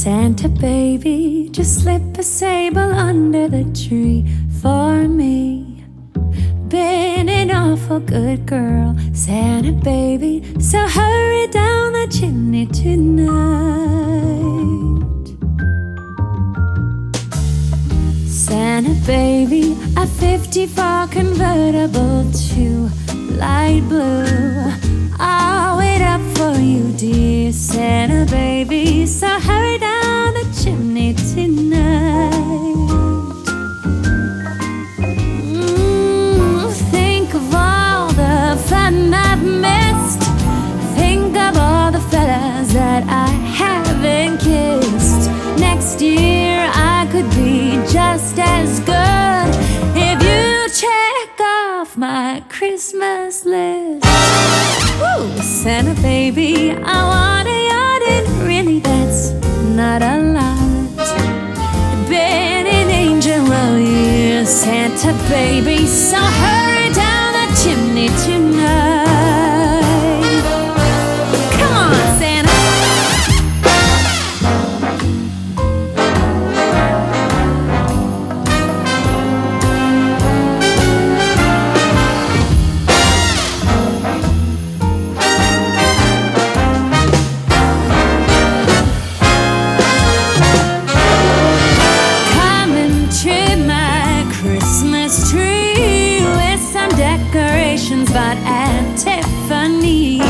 Santa baby, just slip a sable under the tree for me. Been an awful good girl, Santa baby, so hurry down the chimney tonight. Santa baby, a 54 convertible to light blue. I'll wait up for you, dear Santa baby, so hurry down the chimney tonight. Think of all the fun I've missed. Think of all the fellas that I haven't kissed. Next year I could be just as good if you check off my Christmas list. Woo! Santa baby, I want a yacht, and really that's not a lot. Been an angel all year, Santa baby, so hurry down the chimney tonight. Come on, Santa. Tree with some decorations bought at Tiffany's.